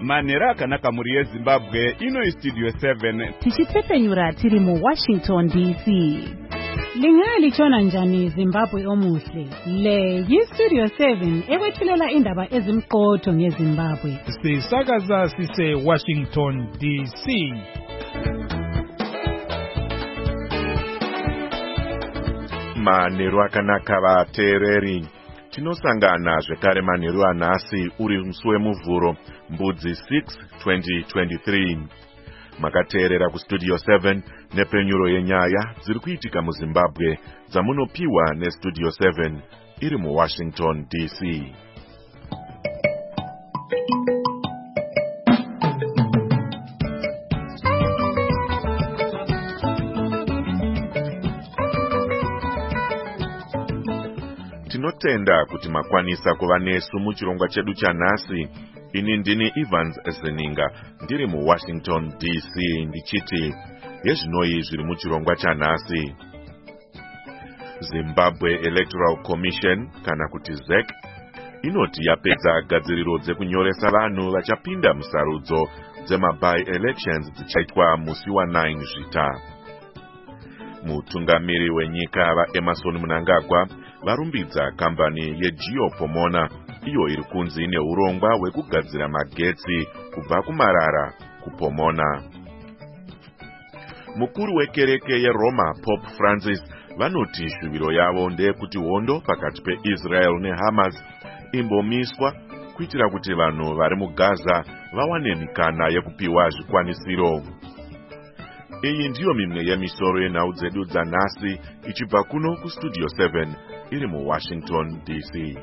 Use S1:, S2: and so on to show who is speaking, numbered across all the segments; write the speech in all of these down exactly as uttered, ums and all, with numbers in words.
S1: manhero akanaka muri yeZimbabwe. Ino iStudio seven
S2: tichitsepenyura tiri mu Washington D C. Lingalichona njani Zimbabwe omuhle? Le yiStudio seven ewethulela indaba ezimqotho ngeZimbabwe.
S3: Sisakaza sise Washington D C.
S4: Manhero akanaka vateereri. Tinosangana zvekare manheru anhasi uri musi wemuvhuro mbudzi six twenty twenty-three. Makateerera kuStudio seven nepenyuro yenyaya dziri kuitika muZimbabwe dzamunopiwa neStudio seven iri muWashington D C. Tinotenda kuti makwanisa kuva nesu muchirongwa chedu chanhasi. Ini ndini Evans Zininga ndiri muWashington D C ndichiti yezvinoi zviri muchirongwa chanhasi. Zimbabwe Electoral Commission kana kuti Z E C inoti yapedza gadziriro dzekunyoresa vanhu vachapinda musarudzo dzema-by-elections dzichaitwa musi wa nine zvita. Mutungamiri wenyika vaEmmerson Mnangagwa varumbidza kambani yeGeopomona iyo iri kunzi neurongwa hwekugadzira magetsi kubva kumarara kuPomona. Mukuru wekereke yeRoma Pope Francis vanoti shuviro yavo ndeyekuti hondo pakati peIsrael neHamas imbomiswa kuitira kuti vanhu vari muGaza vawane mikana yekupiwa zvikwanisiro. Iyi ndiyo mimwe yemisoro yenhau dzedu dzanhasi ichibva kuno kuStudio seven iri muWashington D C.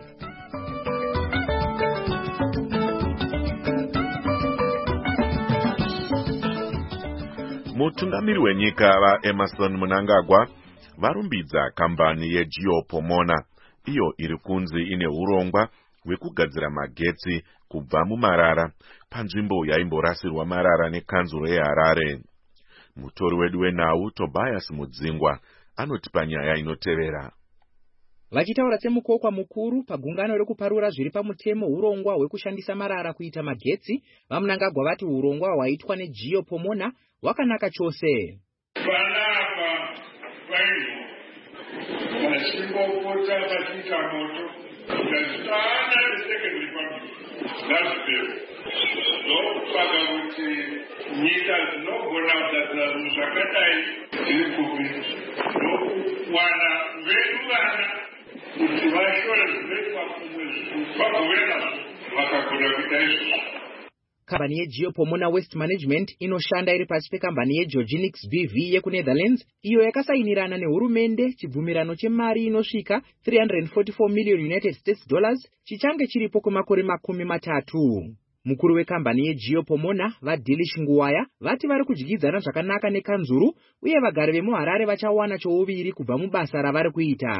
S4: Mutungamiri wenyika vaEmmerson Mnangagwa varumbidza kambani yeGeopomona iyo iri kunzi ine urongwa hwekugadzira magetsi kubva mumarara panzvimbo yaimborasirwa marara nekanzuro yeHarare. Mutori wedu wenhau Tobias Mudzingwa anotipa nyaya inotevera.
S5: Vachitaura semukokwa mukuru pagungano rekuparura zviri pamutemo urongwa hwekushandisa marara kuita magetsi, vaMnangagwa vati urongwa hwaitwa neGeopomona hwakanaka chose.
S6: Vanapa vaino vasimbopota vachiita moto zvasana neSecond Republic ngazvipero ndokutsvaga kuti nyika dzinogona kugadzira zvinhu zvakadai dziri kupi ndokuwana vedu vana kuti vashore zvinoitwa kumwe zvinhu vagove nazvo vakagona kuita izvozvo.
S5: Kambani yeGeopomona Waste Management inoshanda iri pasi pekambani yeGeorginix B V yekuNetherlands iyo yakasainirana nehurumende chibvumirano chemari inosvika three hundred forty-four million United States dollars chichange chiripo kwemakore makumi matatu. Mukuru wekambani yeGeopomona vaDilish Nguwaya vati vari kudyidzana zvakanaka nekanzuru uye vagari vemuHarare vachawana chouviri kubva mubasa ravari kuita.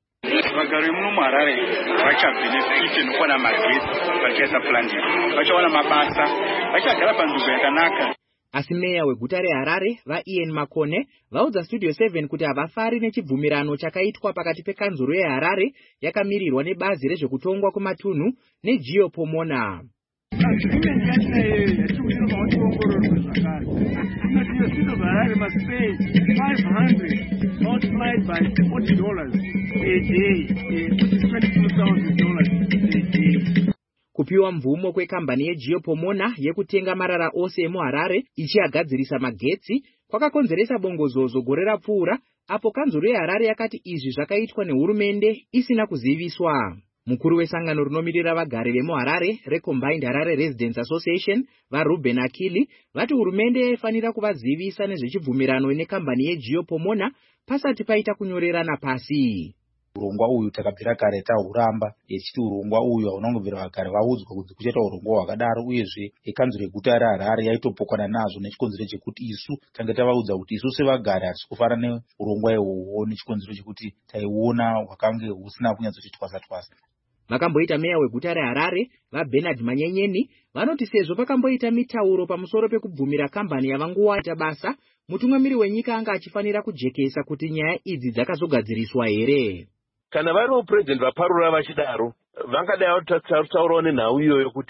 S7: Vagari muHarare vachabenefite nokwana magetsi vachaisa planting, vachawana mabasa, vachagara panzvimbo yakanaka.
S5: Asi meya weguta reHarare vaIan Makone vaudza Studio seven kuti havafari nechibvumirano chakaitwa pakati pekanzuro yeHarare yakamirirwa nebazi rezvekutongwa kwematunhu neGeopomona.
S8: Agreement yacho yatikuita maongororo zvakare inodiwa zvino Harare must pay five hundred multiplied by forty dollars a day, which is twenty-two thousand dollars a day.
S5: Kupiwa mvumo kwekambani yeGeopomona yekutenga marara ose emuHarare ichiagadzirisa magetsi kwakakonzeresa bongozozo gore rapfuura apo kanzuro yeHarare yakati izvi zvakaitwa nehurumende isina kuziviswa. Mukuru wesangano rinomirira vagari vemuHarare reCombined Harare Residents Association vaRuben Akili vati hurumende yaifanira kuvazivisa nezvechibvumirano nekambani yeGeopomona pasati paita kunyorerana pasi.
S9: Urongwa uyu takabvira kare tahuramba yechiti urongwa uyu haunangobvira vagari vaudzwa kuti kuchaita urongwa hwakadaro uyezve ekanzuro reguta reHarare yaitopokana nazvo nechikonzero chekuti isu tange tavaudza kuti isu sevagari hatisi kufara neurongwa ihwohwo nechikonzero chekuti taiona hwakange husina kunyatsoti twasa twasa.
S5: Vakamboita meya weguta reHarare vaBernard Manyenyeni vanoti sezvo pakamboita mitauro pamusoro pekubvumira kambani yavanguwaita basa, mutungamiri wenyika anga achifanira kujekesa kuti nyaya idzi dzakazogadziriswa here.
S10: Kana variwo president vaparura vachidaro vangadai vataurawo nenhau iyoyo kuti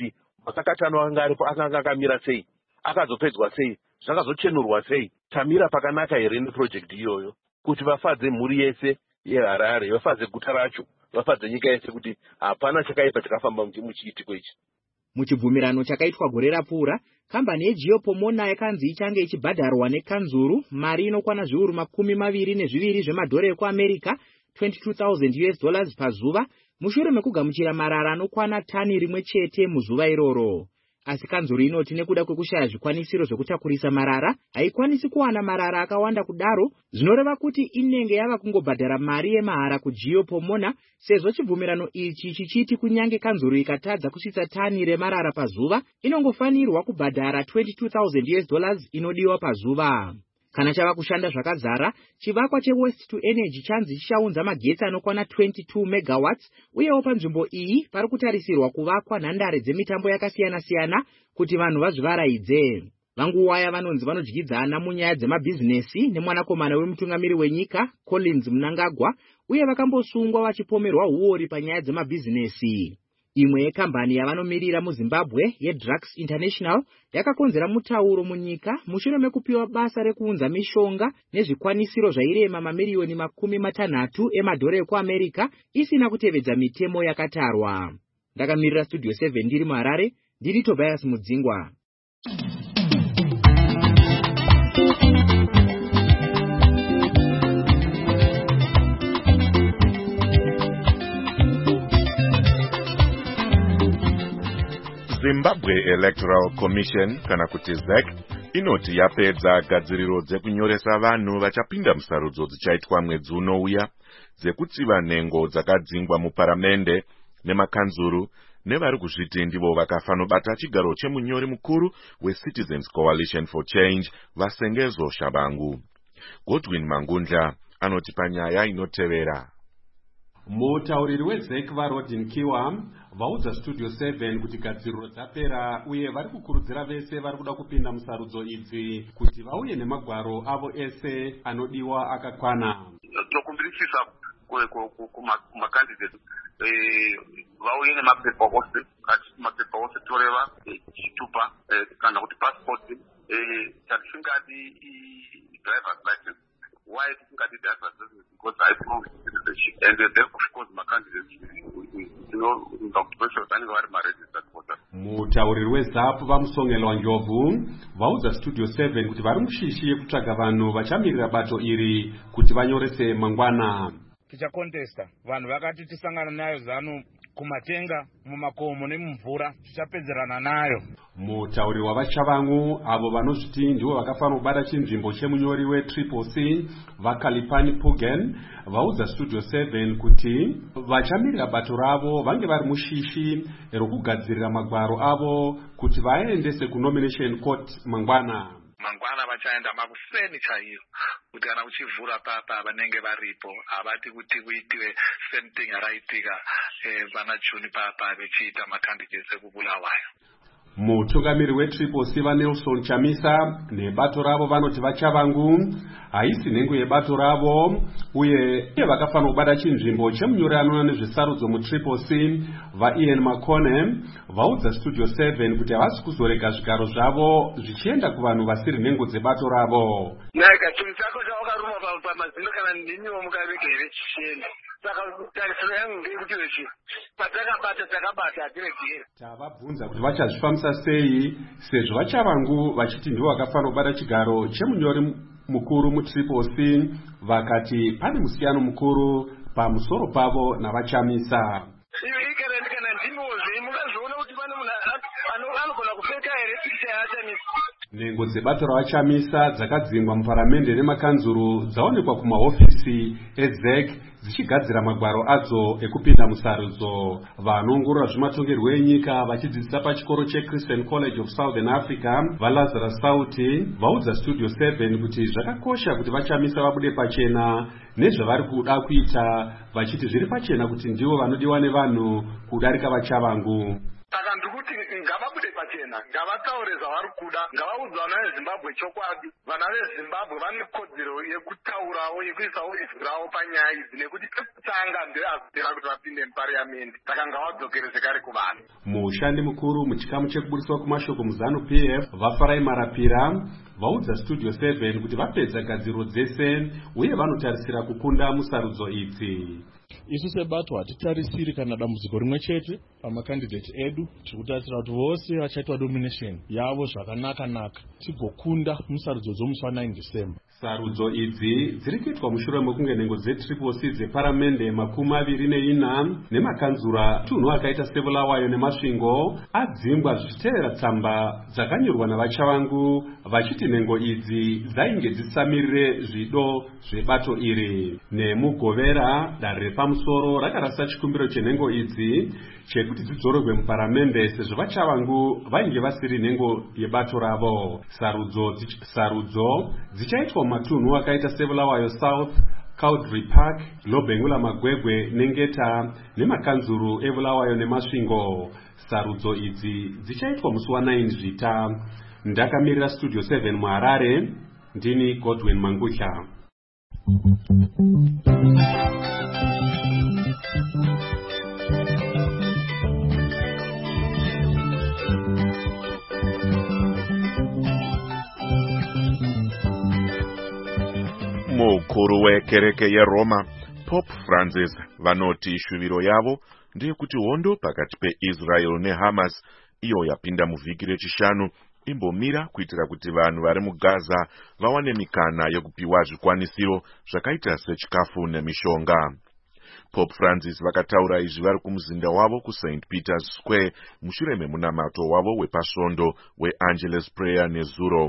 S10: makakatano anga aripo akanga akamira sei, akazopedzwa sei, zvakazochenurwa sei, tamira pakanaka here neprojekti iyoyo kuti vafadze mhuri yese yeHarare, vafadze guta racho, vafadze nyika yese kuti hapana chakaipa chakafamba muchiitiko ichi.
S5: Muchibvumirano chakaitwa gore rapfuura, kambani yeGeopomona yakanzi ichange ichibhadharwa nekanzuru mari inokwana zviuru makumi maviri nezviviri zvemadhora ekuAmerica, twenty-two thousand U S dollars pazuva, mushure mekugamuchira marara anokwana tani rimwe chete muzuva iroro. Asi kanzuru inoti nekuda kwekushaya zvikwanisiro zvekutakurisa marara, haikwanisi kuwana marara akawanda kudaro, zvinoreva kuti inenge yava kungobhadhara mari yemahara kuGeopomona, sezvo chibvumirano ichi chichiti kunyange kanzuru ikatadza kusvitsa tani remarara pazuva, inongofanirwa kubhadhara twenty-two thousand U S dollars inodiwa pazuva. Kana chava kushanda zvakazara, chivakwa cheWest to Energy chanzi chichaunza magetsi anokwana twenty-two megawatts, uyewo panzvimbo iyi pari kutarisirwa kuvakwa nhandare dzemitambo yakasiyana-siyana kuti vanhu vazvivaraidze. Vanguwaya vanonzi vanodyidzana munyaya dzemabhizinesi nemwanakomana wemutungamiri wenyika Collins Mnangagwa, uye vakambosungwa vachipomerwa huori panyaya dzemabhizinesi. Imwe yekambani yavanomirira muZimbabwe yeDrux International yakakonzera mutauro munyika mushure mekupiwa basa rekuunza mishonga nezvikwanisiro zvairema mamiliyoni makumi matanhatu emadhora ekuAmerica isina kutevedza mitemo yakatarwa. Ndakamirira Studio seven ndiri muHarare, ndiri Tobias Mudzingwa.
S4: Zimbabwe Electoral Commission kana kuti Z E C inoti yapedza gadziriro dzekunyoresa vanhu vachapinda musarudzo dzichaitwa mwedzi unouya dzekutsiva nhengo dzakadzingwa muparamende nemakanzuru nevari kuzviti ndivo vakafanobata chigaro chemunyori mukuru weCitizens Coalition for Change Vasengezo Shabangu. Godwin Mangundla anoti panyaya inotevera.
S11: Mutauriri weZ E C vaRodin Kiwa vaudza Studio seven kuti gadziriro dzapera uye vari kukurudzira vese vari kuda kupinda musarudzo idzi kuti vauye nemagwaro avo ese anodiwa akakwana.
S12: Tokumbirisisa kumakandidate vauye nemapepa ose, mapepa ose toreva chitupa kana kuti passport, chatisingadi driver's license. Why tisingadi driver's license? Because I prove citizenship, and therefore of course my candidates, you know, documentations anenge vari ma-registered voters.
S11: Mutauriri weZAP vamusongelwa Njovu vaudza Studio seven kuti vari mushishi yekutsvaga vanhu vachamirira bato iri kuti vanyorese mangwana.
S13: Tichakontesta vanhu vakati tisangana nayo zanu kumatenga mumakomo nemumvura tichapedzerana nayo.
S11: Mutauri wavachavangu avo vanozviti ndivo vakafanira kubata chinzvimbo chemunyori weTriple C vaKalipani Pugen vaudza Studio seven kuti vachamirira bato ravo vange vari mushishi rokugadzirira magwaro avo kuti vaendese kunomination court mangwana.
S14: Mangwana vachaenda makuseni chaiyo kuti kana uchivhura papa vanenge varipo havati kuti kuitiwe same thing yaraitika vana Juni papa vechiita makandidates ekubulawayo.
S11: Mutungamiri weTriple C vaNelson Chamisa nebato ravo vanoti vachavangu haisi nhengo yebato ravo uye vakafanira kubata chinzvimbo chemunyori anoona nezvesarudzo muTriple C vaIan Makone vaudza Studio seven kuti havasi kuzorega zvigaro zvavo zvichienda kuvanhu vasiri nhengo dzebato ravo.
S14: Naika chinhu chako chaukaruma pamazino kana ndiniwo mukaveka here chichienda. Saka tarisiro yangu ndeyekuti vechi patakabata takabata hatiregeri.
S11: Tavabvunza kuti vachazvifambisa sei sezvo vachavangu vachiti ndivo vakafanira kubata chigaro chemunyori mukuru muTriple C vakati pane musiyano mukuru pamusoro pavo navachamisa.
S14: Iwe ikara ndikana ndimozve mukazviona kuti pane munhu anogona kupfeka here pikicha yaachamisa.
S11: Nhengo dzebato ravachamisa dzakadzingwa muparamende nemakanzuru dzaonekwa kumahofisi eZ E C dzichigadzira magwaro adzo ekupinda musarudzo. Vanoongorora zvematongerwo enyika vachidzidzisa pachikoro cheChristian College of Southern Africa vaLazarus Sauti vaudza Studio seven kuti zvakakosha kuti vachamisa vabude pachena nezvavari kuda kuita vachiti zviri pachena kuti ndivo vanodiwa nevanhu kudarika vachavangu.
S14: Saka ndikuti ngavabude pachena vana ngavataure zvavari kuda, ngavaudza vana vezimbabwe chokwadi. Vana vezimbabwe vane kodzero yekutaurawo, yekuisawo izwi ravo panyaya idzi, nekuti pekutanga ndevazopera kuti vapinde mupariamendi, saka ngavadzokere zvekare kuvanhu.
S11: Mushandi mukuru muchikamu chekuburiswa kumashoko muzanu P F vafarai marapira vaudza Studio seven kuti vapedza gadziro dzese uye vanotarisira kukunda musarudzo idzi.
S15: Isu sebato hatitarisiri kana dambudziko rimwe chete pamakandidate edu, tikutarisira kuti vose vachaitwa domination yavo zvakanaka naka tigokunda musarudzo dzomusi wa9 December.
S11: Sarudzo idzi dziri kuitwa mushure mekunge nhengo dzetriple C dzeparamende makumi maviri neina nemakanzura tunhu akaita Sevulawayo neMasvingo adzimbwa zvichiteera tsamba dzakanyorwa navachavangu vachiti nhengo idzi dzainge dzisamirire zvido zvebato iri. Nemugovera danho repamusoro rakarasa chikumbiro chenhengo idzi chekuti dzidzorogwe muparamende sezvo vachavangu vainge vasiri nhengo yebato ravo. Sarudzo sarudzo dzichaitwa mumatunhu akaita Sevulawayo South, Cowdrey Park, Lobengula Magwegwe neNgeta nemakanzuru eBulawayo neMasvingo. Sarudzo idzi dzichaitwa musi wa9 Zvita. Ndakamirira Studio seven muHarare, ndini Godwin Mangutya.
S4: Mukuru wekereke yeRoma Pope Francis vanoti shuviro yavo ndeyekuti hondo pakati peIsrael neHamas iyo yapinda muvhiki rechishanu imbomira kuitira kuti vanhu vari muGaza vawane mikana yekupiwa zvikwanisiro zvakaita sechikafu nemishonga. Pope Francis vakataura izvi vari kumuzinda wavo kuSaint Peter's Square mushure memunamato wavo wepasvondo weAngelus Prayer nezuro.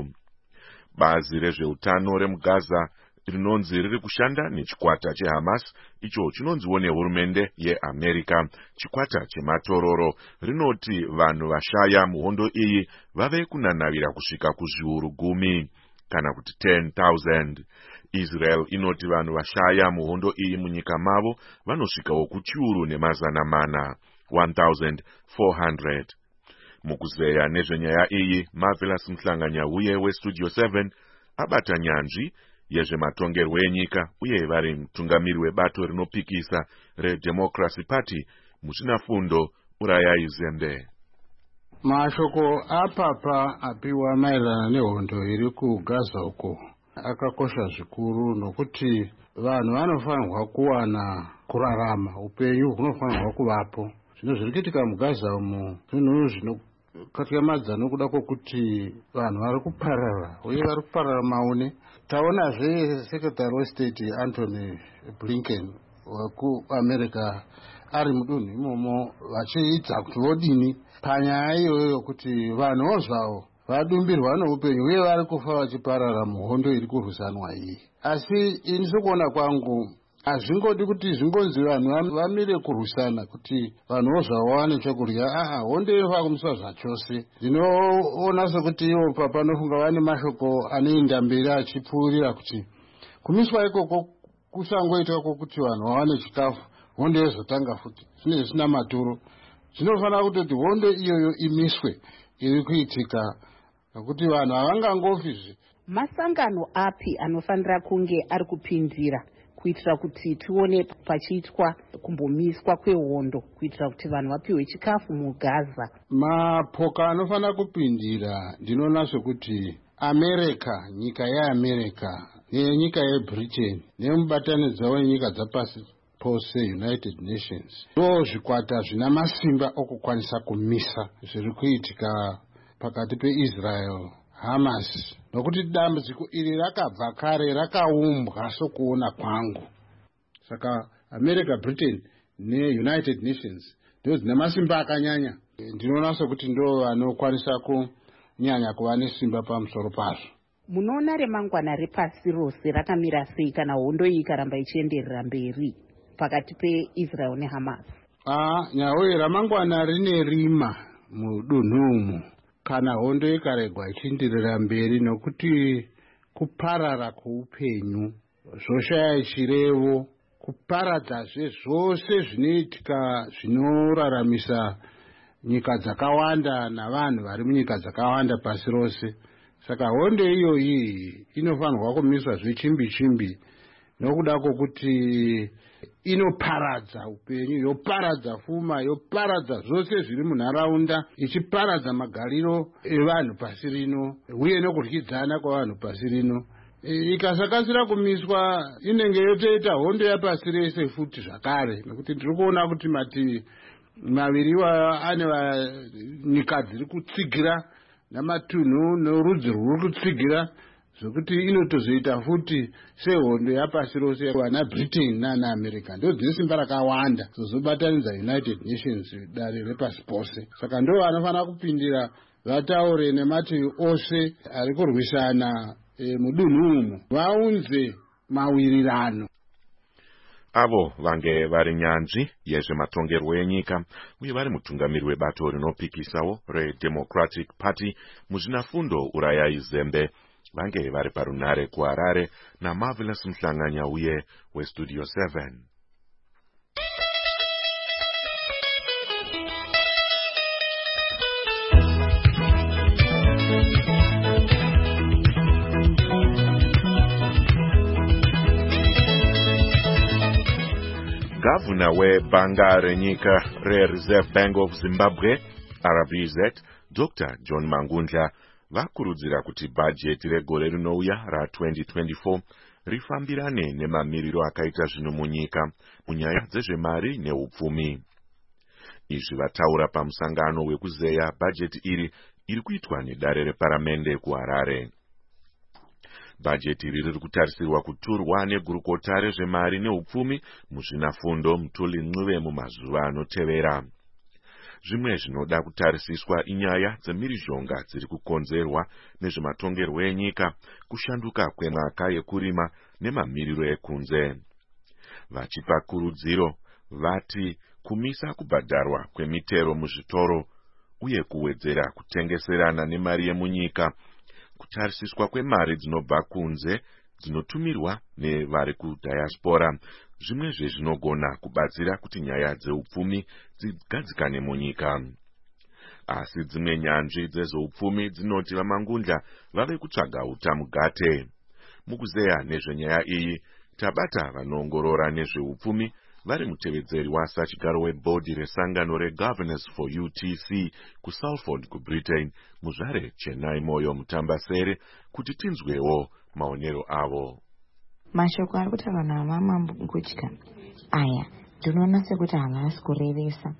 S4: Bazi rezveutano remuGaza rinonzi riri kushanda nechikwata cheHamas icho chinonziwo nehurumende yeAmerica chikwata chematororo rinoti vanhu vashaya muhondo iyi vave kunanavira kusvika kuzviuru gumi kana kuti ten thousand. Israel inoti vanhu vashaya muhondo iyi munyika mavo vanosvikawo kuchiuru nemazana mana one thousand four hundred. Mukuzeya nezvenyaya iyi Marvelous Mhlanganyauye weStudio seven abata nyanzvi yezvematongerwo enyika uye vari mutungamiri webato rinopikisa reDemocracy Party muchinafundo Urayai Zembe.
S16: Mashoko apapa apiwa maererano nehondo iri kuGaza uko akakosha zvikuru nokuti vanhu vanofanirwa kuwana kurarama, upenyu hunofanirwa kuvapo. Zvino zviri kuitika muGaza umo zvinhu zvinokatyamadzisa nokuda kwokuti vanhu vari kuparara uye vari kuparara maone. Taonazve Secretary weState Anthony Blinken wekuAmerica ari mudunhu imomo vachiita kuti vodini panyaya iyoyo kuti vanhuwo zvavo vadumbirwa noupenyu uye vari kufa vachiparara muhondo iri kurwisanwa iyi. Asi ini sokuona kwangu hazvingodi kuti zvingonzi vanhu vamire kurwisana kuti vanhuwo zvavo vawane chokudya. Aha, hondo inofa kumiswa zvachose. Ndinoona sekuti ivo papanofunga vane mashoko anoenda mberi achipfuurira kuti kumiswa ikoko kusangoitwa kwokuti vanhu vawane chikafu, hondo yozotanga futi zvinenge zvisina maturo. Zvinofanira kutoti hondo iyoyo imiswe iri kuitika nokuti vanhu havangangofizve.
S17: Masangano api anofanira kunge ari kupindira kuitira kuti tione pachiitwa kumbomiswa kwehondo kuitira kuti vanhu vapiwe chikafu muGaza?
S16: Mapoka anofanira kupindira ndinoona sokuti America, nyika yeAmerica nenyika yeBritain nemubatanidzwa wenyika dzapasi pose United Nations ndo zvikwata zvina masimba okukwanisa kumisa zviri kuitika pakati peIsrael Hamas, nokuti dambudziko iri rakabva kare rakaumbwa sokuona kwangu. Saka America, Britain neUnited Nations ndo dzine masimba akanyanya. Ndinoona sokuti ndo vanokwanisa kunyanya kuva nesimba pamusoro pazvo.
S17: Munoona remangwana repasi rose rakamira sei kana hondo iyi ikaramba ichienderera mberi pakati peIsrael neHamas?
S16: Ah, nyaya ramangwana rine rima mudunhu umu kana hondo ikaregwa ichienderera mberi, nokuti kuparara kweupenyu zvoshaya chirevo, kuparadzazve zvose zvinoitika zvinoraramisa nyika dzakawanda navanhu vari munyika dzakawanda pasi rose. Saka hondo iyoyi inofanirwa kumiswa zvechimbi chimbi nokuda kwokuti inoparadza upenyu, yoparadza pfuma, yoparadza zvose zviri munharaunda, ichiparadza magariro evanhu pasi rino uye nokudyidzana kwavanhu pasi rino. Ikasakasira kumiswa inenge yotoita hondo yapasi rese futi zvakare, nekuti tiri kuona kuti mativi maviri iwayo ane nyika dziri kutsigira namatunhu norudzi rwuri kutsigira, zvokuti inotozoita futi sehondo yapasi rose vana Britain nana America ndo dzine simba rakawanda zozobatanidza United Nations dare repasi pose. Saka ndo vanofanira kupindira vataure nemativi ose ari kurwisana e, mudunhu umu vaunze mawirirano.
S4: Avo vange vari nyanzvi yezvematongerwo enyika uye vari mutungamiri webato rinopikisawo reDemocratic Party muzvinafundo Urayai Zembe vange vari parunare kuHarare naMarvelous Mhlanganya uye weStudio seven. Gavana webhanga renyika reReserve Bank of Zimbabwe R B Z Doctor John Mangundla vakurudzira kuti bhajeti regore rinouya ra twenty twenty-four rifambirane nemamiriro akaita zvino munyika munyaya dzezvemari neupfumi. Izvi vataura pamusangano wekuzeya bhajeti iri iri kuitwa nedare reparamende kuHarare. Bhajeti iri riri kutarisirwa kuturwa negurukota rezvemari neupfumi muzvinafundo Mutuli Ncube mumazuva anotevera. Zvimwe zvinoda kutarisiswa inyaya dzemhirizhonga dziri kukonzerwa nezvematongerwo enyika, kushanduka kwemwaka yekurima nemamiriro ekunze. Vachipa kurudziro vati kumisa kubhadharwa kwemitero muzvitoro uye kuwedzera kutengeserana nemari yemunyika, kutarisiswa kwemari dzinobva kunze dzinotumirwa nevari kudiaspora, zvimwe zvezvinogona kubatsira kuti nyaya dzeupfumi dzigadzikane munyika. Asi dzimwe nyanzvi dzezveupfumi dzinoti vaMangundla vave kutsvaga utamugate. Mukuzeya nezvenyaya iyi tabata vanoongorora nezveupfumi vari mutevedzeri wasachigaro webhodhi resangano reGovernors for U T C kuSalford kuBritain muzvare Chenai Moyo Mutambasere kuti tinzwewo maonero avo.
S18: Mashoko ari kutaurwa naMamangudla aya ndinoona sekuti havasi kurevesa,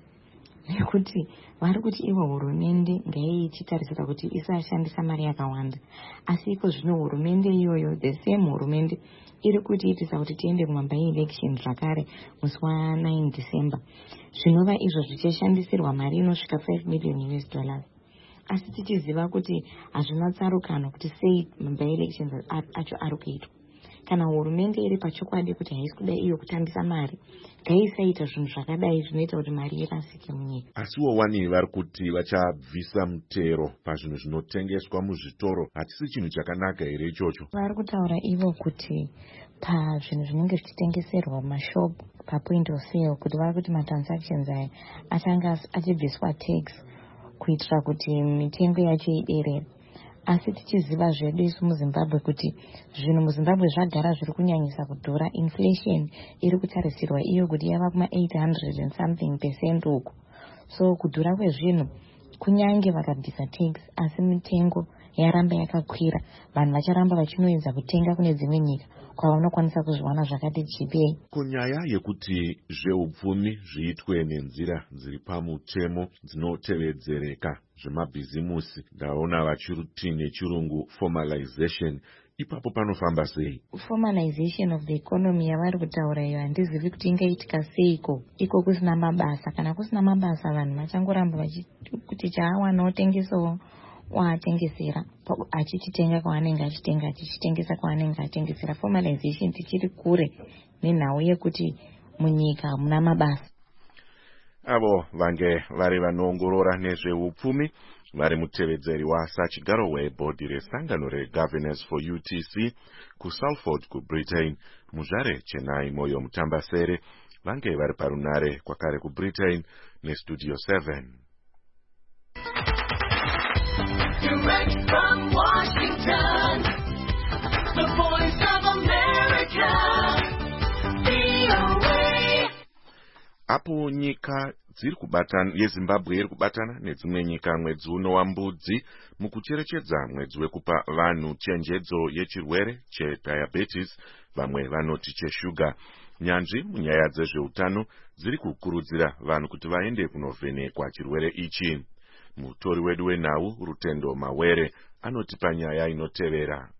S18: nekuti vari kuti ivo hurumende ngaiye ichitarisira kuti isashandisa mari yakawanda, asi iko zvino hurumende iyoyo the same hurumende iri kutiitisa kuti tiende kumabhai election zvakare musi wa9 December, zvinova izvo zvichashandisirwa mari inosvika five million U S dollars. Asi tichiziva kuti hazvina tsarukano kuti sei mabhai elections acho ari kuitwa. Kana hurumende iri pachokwadi kuti haisi kuda iyo kutambisa mari, ngaisaita zvinhu zvakadai zvinoita kuti mari irasike munyika.
S4: Asiwo wani vari kuti vachabvisa mutero pazvinhu zvinotengeswa muzvitoro, hatisi chinhu chakanaka here ichocho?
S18: Vari kutaura ivo kuti pazvinhu zvinenge zvichitengeserwa mumashopu papoint of sale kuti vari kuti matransactions aya achanga achibviswa tax kuitira kuti mitengo yacho iderere. Asi tichiziva zvedu isu muZimbabwe kuti zvinhu muZimbabwe zvagara zviri kunyanyisa kudhura. Inflation iri kutarisirwa iyo kuti yava kuma eight hundred and something percent uku. So kudhura kwezvinhu kunyange vakabvisa tax asi mitengo yaramba yakakwira, vanhu vacharamba vachinoedza kutenga kune dzimwe nyika kwavanokwanisa kuzviwana zvakati chipei.
S4: Kunyaya yekuti zveupfumi zviitwe nenzira dziri pamutemo dzinotevedzereka zvemabhizimusi, ndaona vachiruti nechirungu formalization, ipapo panofamba sei?
S18: Formalization of the economy yavari kutaura iyo handizivi kuti ingaitika seiko. Iko kusina mabasa, kana kusina mabasa vanhu vachangoramba vachikuti chaawana otengesawo waatengesera, achichitenga kwaanenge achitenga, achichitengesa kwaanenge atengesera. Formalization tichiri kure nenhau yekuti munyika muna mabasa.
S4: Avo vange vari vanoongorora nezveupfumi vari mutevedzeri wasachigaro webhodhi resangano reGovernors for U T C kuSalford kuBritain muzvare Chenai Moyo Mutambasere vange vari parunare kwakare kuBritain neStudio seven.
S19: Direct from Washington, the voice of America, V O A.
S4: Apo nyika dziri kubatana yeZimbabwe iri kubatana nedzimwe nyika mwedzi uno wambudzi mukucherechedza mwedzi wekupa vanhu chenjedzo yechirwere chediabetes, vamwe vanoti cheshuga. Nyanzvi munyaya dzezveutano dziri kukurudzira vanhu kuti vaende kunovhenekwa chirwere ichi. Mutori wedu wenhau Rutendo Mawere anotipa nyaya inotevera.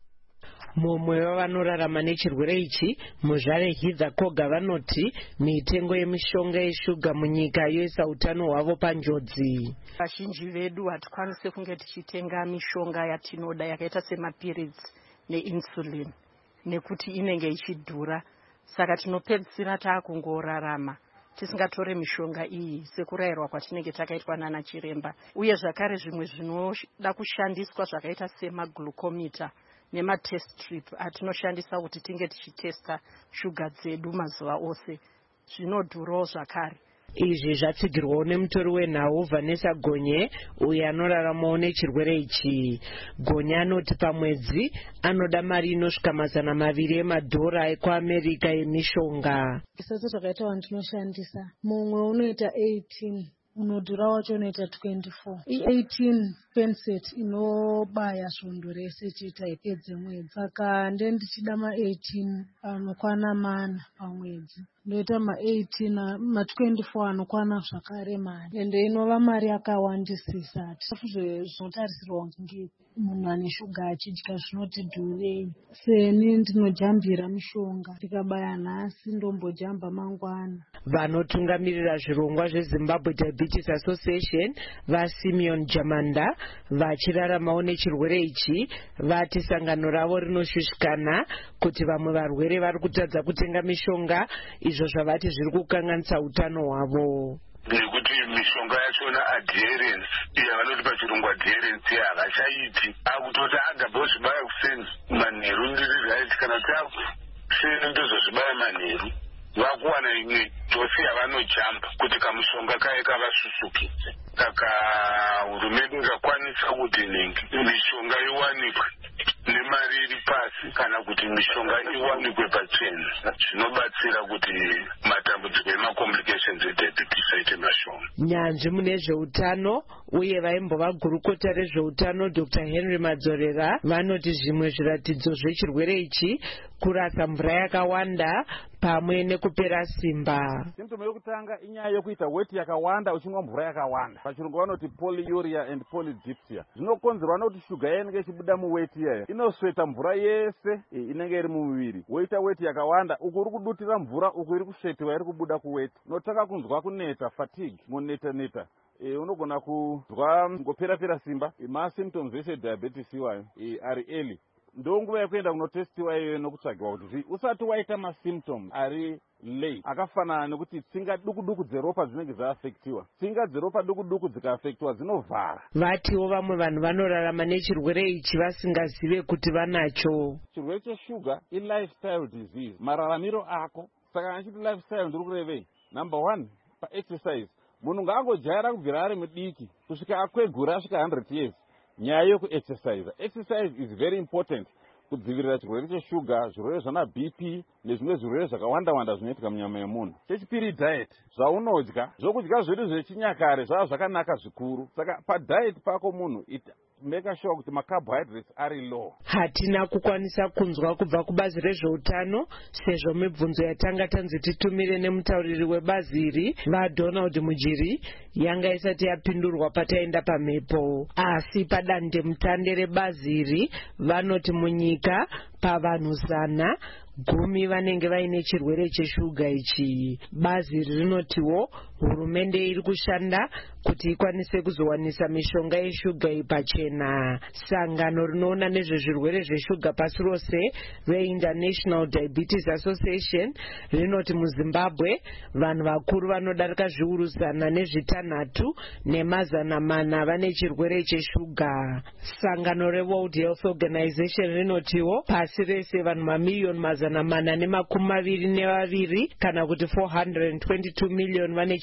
S20: Mumwe wavanorarama nechirwere ichi muzvare Hidza Koga vanoti mitengo yemishonga yeshuga munyika yoisa utano hwavo panjodzi.
S21: Vazhinji vedu hatikwanisi kunge tichitenga mishonga yatinoda yakaita semapirizi neinsulin nekuti inenge ichidhura, saka tinopedzisira taakungorarama tisingatore mishonga iyi sekurayirwa kwatinenge takaitwa nana chiremba. Uye zvakare zvimwe zvinoda kushandiswa zvakaita semaglucometer nematest strip atinoshandisa kuti tinge tichitesta shuga dzedu mazuva ose zvinodhurawo zvakare.
S20: Izvi zvatsigirwawo nemutori wenhau Vanessa Gonye uyo anoraramawo nechirwere ichi. Gonye anoti pamwedzi anoda mari inosvika mazana maviri emadhora ekuAmerica yemishonga.
S22: Isati zvakaita wandinoshandisa mumwe unoita eighteen, unodhura wacho unoita twenty-four. I-eighteen penseti inobaya svondo rese chete haipedze mwedzi, saka ndendichida ma-eighteen anokwana mana pamwedzi. Ndoita ma-eighteen ma-twenty-four anokwana zvakare mari, ende inova mari yakawandisisa. Zvinotarisirwa kunge munhu ane shuga achidya zvinoti dhurei. Seni ndinojambira mishonga, ndikabaya nhasi ndombojamba mangwana.
S20: Vanotungamirira zvirongwa zveZimbabwe Diabetes Association vaSimeon Jamanda vachiraramawo nechirwere ichi vati sangano ravo rinoshushikana kuti vamwe varwere vari kutadza kutenga mishonga, izvo zvavati zviri kukanganisa utano hwavo.
S23: Nekuti mishonga yachona adherence yavanoti pachirungu adherence havachaiti, akutoti agambozvibaya kuseni manheru ndiri zvaiti kana kuti kuseni ndozozvibaya manheru vakuwana imwe dosi yavanojamba kuti kamushonga kaye kavasusukidze. Saka hurumende ingakwanisa kuti mishonga iwanikwe nemari iri pasi kana kuti mishonga iwanikwe pachena, zvinobatsira kuti matambudziko emacomplications ediabetes aite mashoma.
S20: Nyanzvi mune zveutano uye vaimbova gurukota rezveutano Doctor Henry Madzorera vanoti zvimwe zviratidzo zvechirwere ichi kurasa mvura yakawanda pamwe nekupera simba.
S24: Symptom yokutanga inyaya yokuita weti yakawanda uchinwa mvura yakawanda. Pachirungu vanoti polyuria and polydipsia. Zvinokonzerwa nokuti shuga inenge ichibuda muweti yaya inosveta mvura yese inenge iri mumuviri. Woita weti yakawanda, uku uri kudutira mvura, uku iri kusvetiwa iri kubuda kuweti. Unotanga kunzwa kuneta, fatigue, muneta neta. E, unogona kuzwa ngopera-pera simba. E, ma symptoms ese diabetes iwayo e, ari early. Ndonguva yekuenda kunotestiwa iyoyo nokutsvagiwa kuti usati waita masymptoms ari late akafanana nekuti tsinga duku duku dzeropa dzinenge dzaafektiwa. Tsinga dzeropa duku duku dzikaafektiwa dzinovhara.
S20: Vatiwo vamwe vanhu vanorarama nechirwere ichi vasingazive kuti vanacho.
S24: Chirwere cheshuga i-lifestyle disease, mararamiro ako. Saka anchiti lifestyle ndiri kurevei. Number one, pa-exercise. Munhu ngaangojaira kubvira ari mudiki kusvika akwegura asvika one hundred years. Nyaya yokuexercise. Exercise is very important kudzivirira chirwere cheshuga, zvirwere zvana B P nezvimwe zvirwere zvakawanda-wanda zvinoitika munyama yemunhu. Chechipiri diet, zvaunodya. Zvokudya zvedu zvechinyakare zvava zvakanaka zvikuru. Saka padiet pako munhu ita make sure kuti macarbohydrates ari low.
S20: Hatina kukwanisa kunzwa kubva kubazi rezveutano sezvo mibvunzo yatanga tanzi titumire nemutauriri webazi iri vaDonald Mujiri yanga isati yapindurwa pataenda pamhepo. Asi padande mutande rebazi iri vanoti munyika pavanhu zana gumi vanenge vaine chirwere cheshuga ichi. Bazi rinotiwo hurumende iri kushanda kuti ikwanise kuzowanisa mishonga yeshuga ipachena. Sangano rinoona nezvezvirwere zveshuga pasi rose reInternational Diabetes Association rinoti muZimbabwe vanhu vakuru vanodarika zviuru zana nezvitanhatu nemazana mana vane chirwere cheshuga. Sangano reWorld Health Organization rinotiwo pasi rese vanhu mamiliyoni mazana mana nemakumi maviri nevaviri kana kuti four hundred twenty-two million vane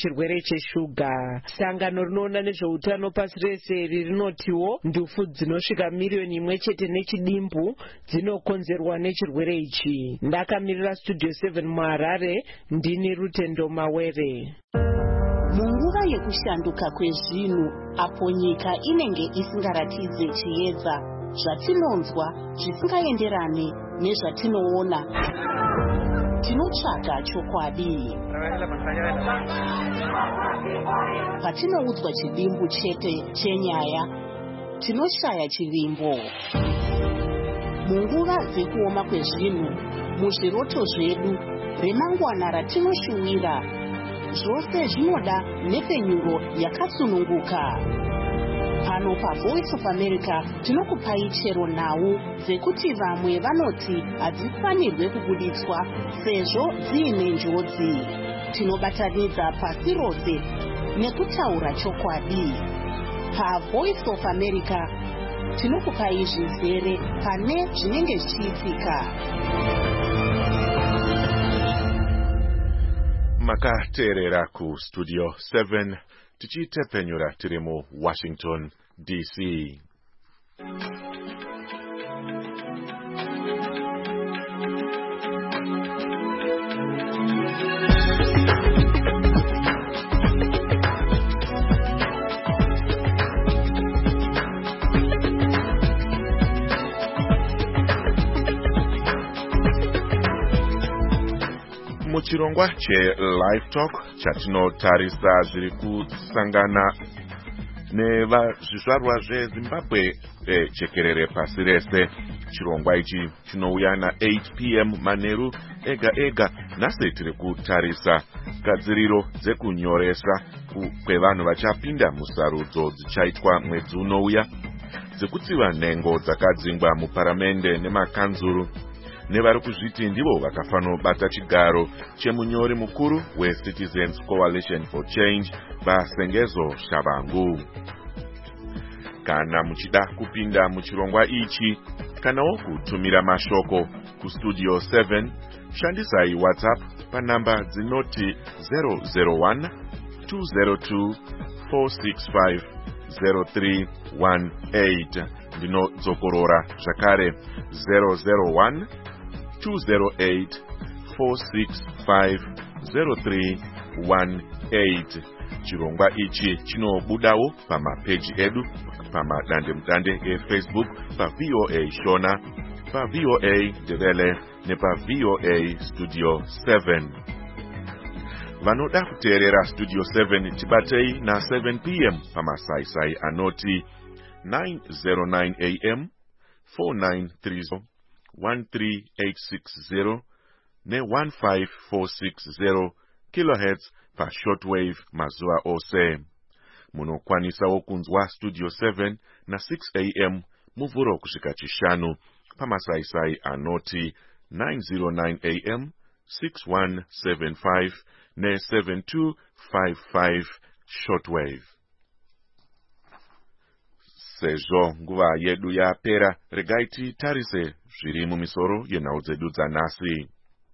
S20: nechirwere cheshuga. Sangano rinoona nezveutano pasi rese rinotiwo ndufu dzinosvika miriyoni imwe chete nechidimbu dzinokonzerwa nechirwere ichi. Ndakamirira Studio seven muHarare, ndini Rutendo Mawere.
S17: Munguva yekushanduka kwezvinhu apo nyika inenge isingaratidze chiedza, zvatinonzwa zvisingaenderane nezvatinoona, tinotsvaga chokwadi. Patinoudzwa chidimbu chete chenyaya, tinoshaya chivimbo. Munguva dzekuoma kwezvinhu, muzviroto zvedu, remangwana ratinoshuwira, zvose zvinoda nhepfenyuro yakatsununguka. Pano paVoice of America tinokupai chero nhau dzekuti vamwe vanoti hadzifanirwe kubuditswa sezvo dziine njodzi. Tinobatanidza pasi rose nekutaura chokwadi. PaVoice of America tinokupai zvizere pane zvinenge zvichiitika.
S4: Makateerera ku Studio seven tichitepenyura tiri mu Washington D C. Muchirongwa che Live Talk chatinotarisa zviri kusangana nevazvizvarwa zveZimbabwe e, chekerere pasi rese. Chirongwa ichi chinouya na eight p m manheru ega ega. Nhasi tiri kutarisa gadziriro dzekunyoresa kwevanhu vachapinda musarudzo dzichaitwa mwedzi unouya, dzekutsiva nhengo dzakadzingwa muparamende nemakanzuru, nevari kuzviti ndivo vakafanobata chigaro chemunyori mukuru weCitizens Coalition for Change vaSengezo Shabangu. Kana muchida kupinda muchirongwa ichi kanawo kutumira mashoko kuStudio seven, shandisai WhatsApp panamba dzinoti zero zero one two zero two four six five zero three one eight. Ndinodzokorora zvakare zero zero one two zero eight four six five zero three one eight. Chirongwa ichi chinobudawo pamapeji edu pamadandemutande eFacebook paVOA Shona, paVOA Ndebele nepaVOA Studio seven. Vanoda kuteerera Studio seven tibatei na seven p m pamasaisai anoti nine oh nine a m four nine three zero one three eight six zero ne one five four six zero kilohertz pa shortwave mazuva ose. Munokwanisawo kunzwa Studio seven na six a m muvhuro kusvika chishanu pamasaisai anoti nine oh nine a m six one seven five ne seven two five five shortwave. Sezvo nguva yedu yapera, regai titarise zviri mumisoro yenhau dzedu dzanhasi.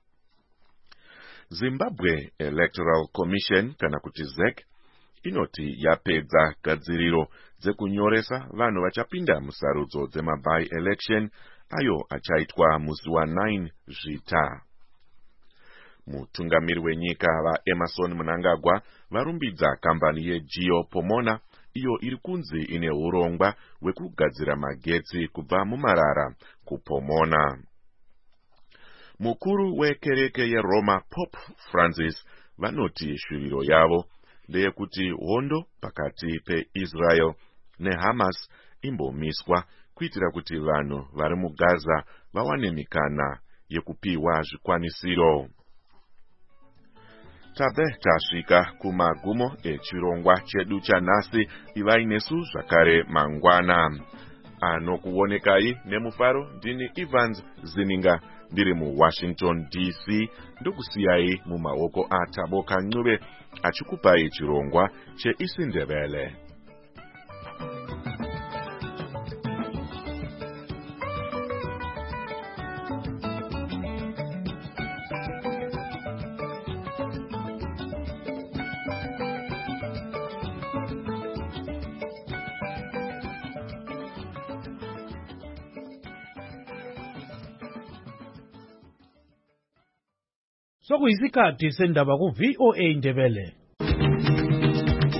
S4: Zimbabwe Electoral Commission kana kuti Z E C inoti yapedza gadziriro dzekunyoresa vanhu vachapinda musarudzo dzema-by election ayo achaitwa musi wa nine Zvita. Mutungamiri wenyika vaEmerson Mnangagwa varumbidza kambani yeGeo Pomona iyo iri kunzi ine urongwa hwekugadzira magetsi kubva mumarara kuPomona. Mukuru wekereke yeRoma Pope Francis vanoti shuviro yavo ndeyekuti hondo pakati peIsrael neHamas imbomiswa kuitira kuti vanhu vari muGaza vawane mikana yekupiwa zvikwanisiro. Tabe tasvika kumagumo echirongwa chedu chanhasi. Ivai nesu zvakare mangwana. Anokuonekai nemufaro ndini Evans Zininga ndiri muWashington D C, ndokusiyai mumaoko aThabo Kancube achikupai chirongwa cheIsiNdebele.
S1: sokuyisikhathi sendaba ku-V O A Ndebele.